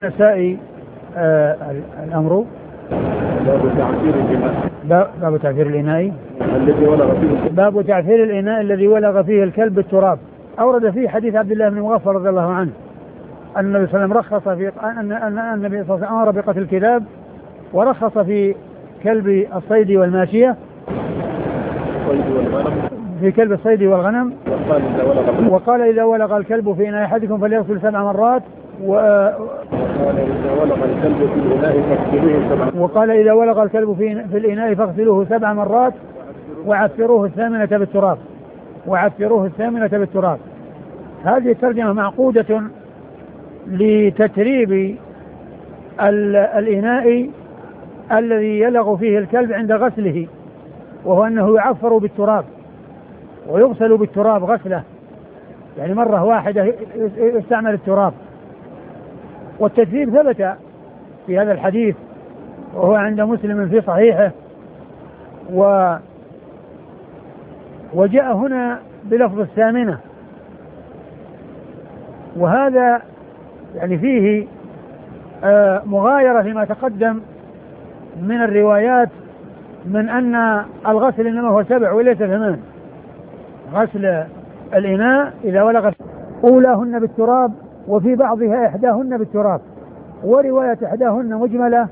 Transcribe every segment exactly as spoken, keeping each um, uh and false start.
نسائي آه الأمر باب تعفير الإناء باب تعفير الإناء الذي ولغ فيه باب تعفير الإناء الذي ولغ فيه الكلب بالتراب. أورد فيه حديث عبد الله بن مغفر رضي الله عنه أن النبي صلى الله عليه وسلم رخص في أن أن النبي صلى الله عليه وسلم أمر بقتل الكلاب، ورخص في كلب الصيد والماشية في كلب الصيد والغنم، وقال إذا ولغ الكلب في إناء أحدكم فليغسل سبع مرات، و... وقال إذا ولغ الكلب في, في الإناء فاغسلوه سبع مرات وعفروه الثامنة بالتراب وعفروه الثامنة بالتراب. هذه الترجمة معقودة لتتريب الإناء الذي يلغ فيه الكلب عند غسله، وهو أنه يعفر بالتراب ويغسل بالتراب غسله، يعني مرة واحدة يستعمل التراب. والتتريب ثبت في هذا الحديث وهو عند مسلم في صحيحه، و وجاء هنا بلفظ الثامنة، وهذا يعني فيه آه مغايرة فيما تقدم من الروايات من أن الغسل إنما هو سبع وليس ثمان. غسل الإناء إذا ولغ أولاهن بالتراب، وفي بعضها إحداهن بالتراب، ورواية إحداهن مجملة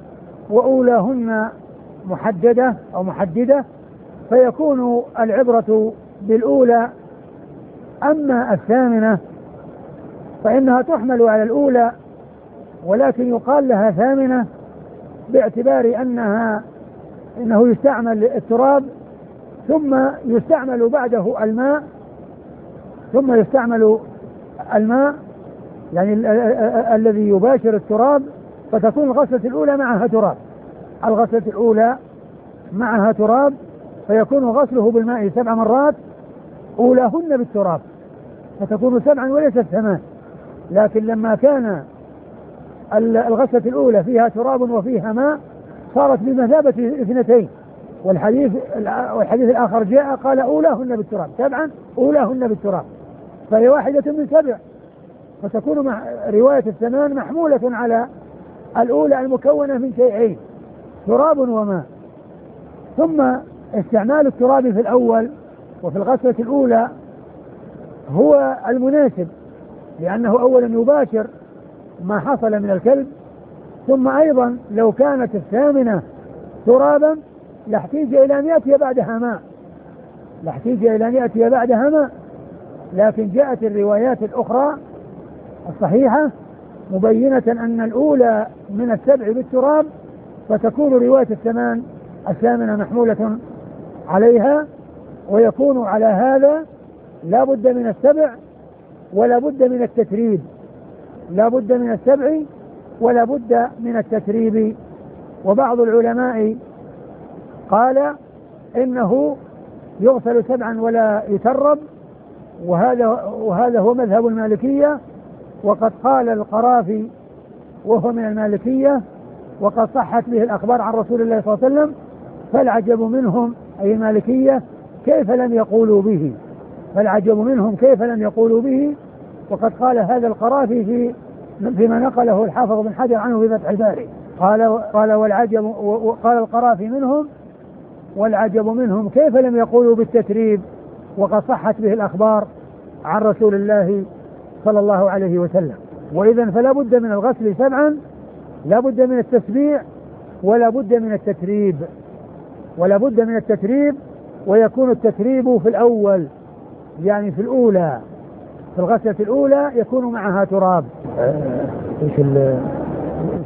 وأولاهن محددة أو محددة، فيكون العبرة بالأولى. أما الثامنة فإنها تحمل على الأولى، ولكن يقال لها ثامنة باعتبار أنها إنه يستعمل التراب ثم يستعمل بعده الماء ثم يستعمل الماء يعني ال- ال- ال- الذي يباشر التراب، فتكون الغسلة الأولى معها تراب الغسلة الأولى معها تراب فيكون غسله بالماء سبع مرات أولاهن بالتراب، فتكون سبعا وليست ثمان. لكن لما كان الغسلة الأولى فيها تراب وفيها ماء صارت بمثابة اثنتين، والحديث والحديث الآخر جاء قال أولاهن بالتراب سبعا أولاهن بالتراب، فهي واحدة من سبع، فتكون مع رواية الثمان محمولة على الأولى المكونة من شيئين تراب وماء. ثم استعمال التراب في الأول وفي الغسلة الأولى هو المناسب، لأنه أولا يباشر ما حصل من الكلب، ثم أيضا لو كانت الثامنة ترابا لاحتاج إلى أن يأتي بعدها ماء لاحتاج إلى أن يأتي بعدها ماء لكن جاءت الروايات الأخرى الصحيحة مبينة أن الأولى من السبع بالتراب، فتكون رواية الثمان الثامنة محمولة عليها، ويكون على هذا لا بد من السبع ولا بد من التتريب لا بد من السبع ولا بد من التتريب. وبعض العلماء قال إنه يغسل سبعا ولا يترب، وهذا وهذا هو مذهب المالكية، وقد قال القرافي وهو من المالكية، وقد صحت به الأخبار عن رسول الله صلى الله عليه وسلم، فالعجب منهم أي المالكية كيف لم يقولوا به فالعجب منهم كيف لم يقولوا به وقد قال هذا القرافي في فيما نقله الحافظ بن حجر عنه في فتح الباري، قال قال والعجب وقال القرافي منهم والعجب منهم كيف لم يقولوا بالتتريب وقد صحت به الأخبار عن رسول الله صلى الله عليه وسلم. وإذن فلا بد من الغسل سبعا، لا بد من التسبيع ولا بد من التتريب ولا بد من التتريب ويكون التتريب في الأول، يعني في الأولى، في الغسلة الأولى يكون معها تراب. ايش